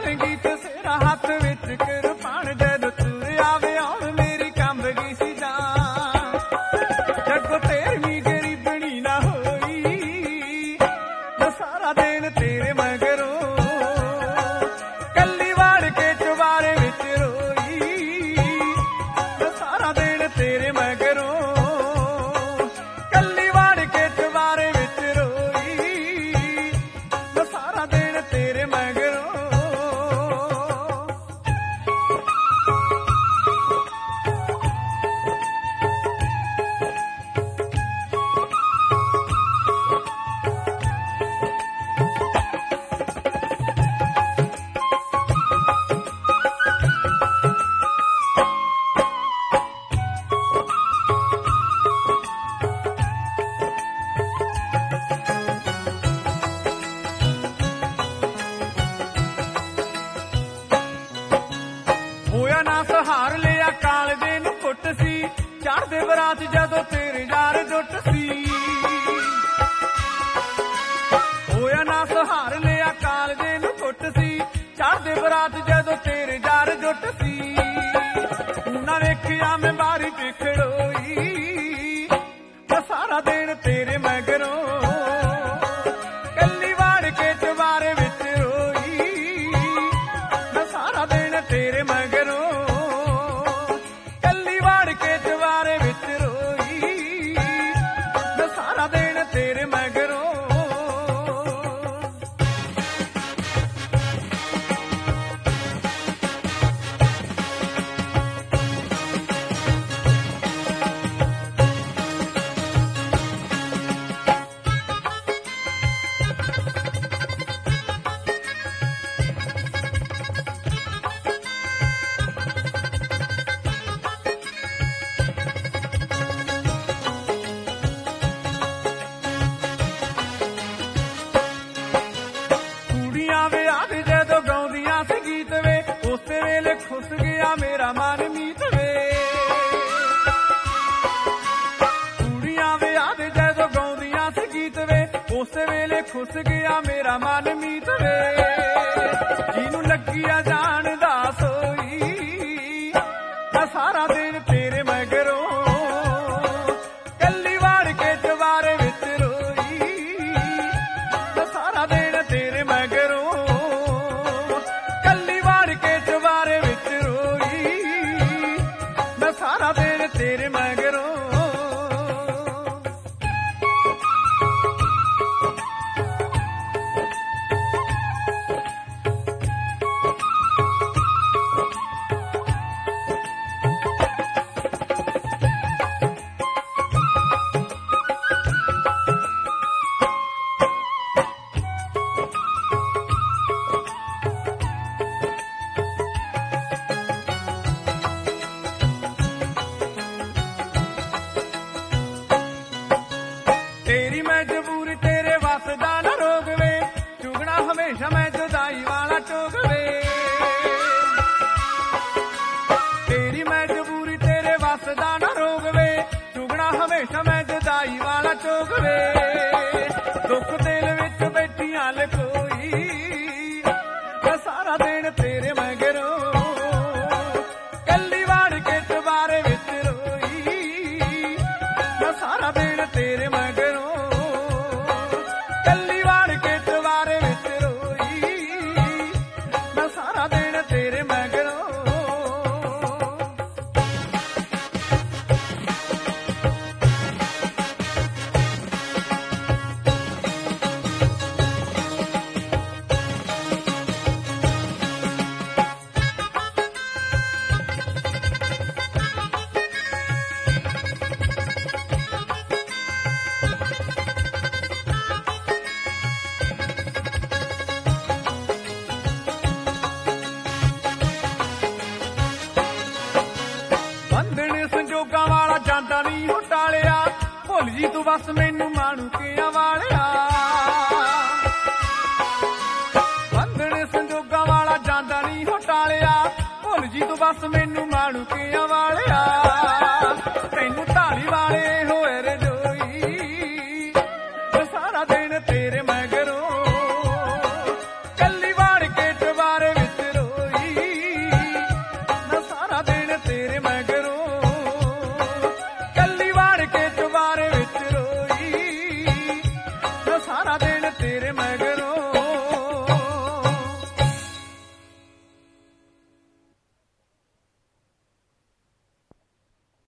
ਜਾਣਗੀ ਤੇ ਸੇਰਾ ਹੱਥ ਵਿੱਚ ਕਿਰਪਾਨ ਜਦੋਂ ਤੁਰਿਆ ਵੇ ਆਉਣ ਮੇਰੀ ਕੰਬ ਗਈ ਸੀ ਜਾਨ ਜੱਗੋ ਤੇਰੀ ਗਰੀਬਣੀ ਨਾ ਹੋਈ ਮੈਂ ਸਾਰਾ ਦਿਨ ਤੇਰੇ ਮਗਰੋਂ ਕੱਲੀ ਵਾੜ ਕੇ ਚੁਬਾਰੇ ਵਿੱਚ ਰੋਈ ਮੈਂ ਸਾਰਾ ਦਿਨ ਤੇਰੇ ਮਗਰੋਂ ਕੱਲੀ ਵਾੜ ਕੇ ਚੁਬਾਰੇ ਵਿੱਚ ਰੋਈ ਮੈਂ ਸਾਰਾ ਦਿਨ ਤੇਰੇ ਮਗਰੋਂ ਹੋਇਆ ਨਾ ਸਹਾਰ ਲਿਆ ਕਾਲਜੇ ਨੂੰ ਘੁੱਟ ਸੀ ਚੜ੍ਹਦੇ ਬਰਾਤ ਜਦੋਂ ਤੇਰੇ ਯਾਰ ਜੁੱਟ ਸੀ ਹੋਇਆ ਨਾ ਸਹਾਰ ਲਿਆ ਕਾਲਜੇ ਨੂੰ ਘੁੱਟ ਸੀ ਚੜ੍ਹਦੇ ਬਰਾਤ ਜਦੋਂ ਤੇਰੇ ਯਾਰ ਜੁੱਟ ਸੀ ਨਾ ਵੇਖਿਆ ਮੈਂ ਬਾਰੀ ਚ ਖੜੋਈ ਮੈਂ ਸਾਰਾ ਦਿਨ ਤੇਰੇ ਮਗਰੋਂ ਕੱਲੀ ਵਾੜ ਕੇ ਚੁਬਾਰੇ ਵਿੱਚ ਰੋਈ ਮੈਂ ਸਾਰਾ ਦਿਨ ਤੇਰੇ ਮਗਰੋਂ ਕੱਲੀ ਵਾੜ ਕੇ ਚੁਬਾਰੇ ਵਿੱਚ ਰੋਈ ਮੈਂ ਸਾਰਾ ਦਿਨ ਤੇਰੇ ਮਗਰੋਂ ਕੁੜੀਆਂ ਵਿਆਹ ਦੇ ਜਦੋਂ ਗਾਉਂਦੀਆਂ ਸੀ ਗੀਤ ਵੇ ਉਸੇ ਵੇਲੇ ਖੁੱਸ ਗਿਆ ਮੇਰਾ ਮਨ ਮੀਤ ਵੇ ਕੁੜੀਆਂ ਵਿਆਹ ਦੇ ਜਦੋਂ ਗਾਉਂਦੀਆਂ ਸੀ ਗੀਤ ਵੇ ਉਸੇ ਵੇਲੇ ਖੁੱਸ ਗਿਆ ਮੇਰਾ ਮਨ ਮੀਤ ਵੇ ਜਿਹਨੂੰ ਲੱਗਿਆ ਜਾਣਦਾ ਸੋਈ ਮੈਂ ਸਾਰਾ ਦਿਨ ਤੇਰੇ ਮਗਰੋਂ ਕੱਲੀ ਵਾੜ ਕੇ ਚੁਬਾਰੇ ਵਿੱਚ ਰੋਈ ਮੈਂ ਸਾਰਾ ਦਿਨ ਤੇਰੇ ਮਗਰੋਂ ਕੱਲੀ ਵਾੜ ਕੇ ਚੁਬਾਰੇ ਵਿੱਚ ਰੋਈ ਮੈਂ ਸਾਰਾ ਦਿਨ ਤੇਰੇ ਮਗਰੋਂ ਤੇਰੀ ਮਜਬੂਰੀ ਤੇਰੇ ਵੱਸ ਦਾ ਨਾ ਰੋਗ ਵੇ ਚੁਗਣਾ ਹਮੇਸ਼ਾ ਮੈਂ ਜੁਦਾਈ ਵਾਲਾ ਚੋਗ ਵੇ ਤੇਰੀ ਮਜਬੂਰੀ ਤੇਰੇ ਵੱਸ ਦਾ ਨਾ ਰੋਗ ਵੇ ਚੁਗਣਾ ਹਮੇਸ਼ਾ ਮੈਂ ਜੁਦਾਈ ਵਾਲਾ ਚੋਗ ਵੇ ਦੁੱਖ ਦਿਲ ਵਿੱਚ ਬੈਠੀਆਂ ਲਕੋਈ ਮੈਂ ਸਾਰਾ ਦਿਨ ਤੇਰੇ ਮਗਰੋਂ ਕੱਲੀ ਵਾੜ ਕੇ ਚੁਬਾਰੇ ਵਿੱਚ ਰੋਈ ਮੈਂ ਸਾਰਾ ਦਿਨ ਤੇਰੇ ਮਗਰੋਂ ਕੱਲੀ ਵਾੜ ਕੇ ਚੁਬਾਰੇ ਵਿੱਚ ਰੋਈ ਮੈਂ ਸਾਰਾ ਦਿਨ ਤੇਰੇ ਮਗਰੋਂ ਬੰਧਨ ਸੰਜੋਗਾਂ ਵਾਲਾ ਜਾਂਦਾ ਨਹੀਂ ਹੋ ਟਾਲਿਆ ਭੁੱਲ ਜੀ ਤੂੰ ਬਸ ਮੈਨੂੰ ਮਾਣੂ ਕੇ ਵਾਲਿਆ ਬੰਧਨ ਸੰਜੋਗਾਂ ਵਾਲਾ ਜਾਂਦਾ ਨਹੀਂ ਹੋ ਟਾਲਿਆ ਭੁੱਲ ਜੀ ਤੂੰ ਬਸ ਮੈਨੂੰ ਮਾਣੂ ਕੇ ਵਾਲਿਆ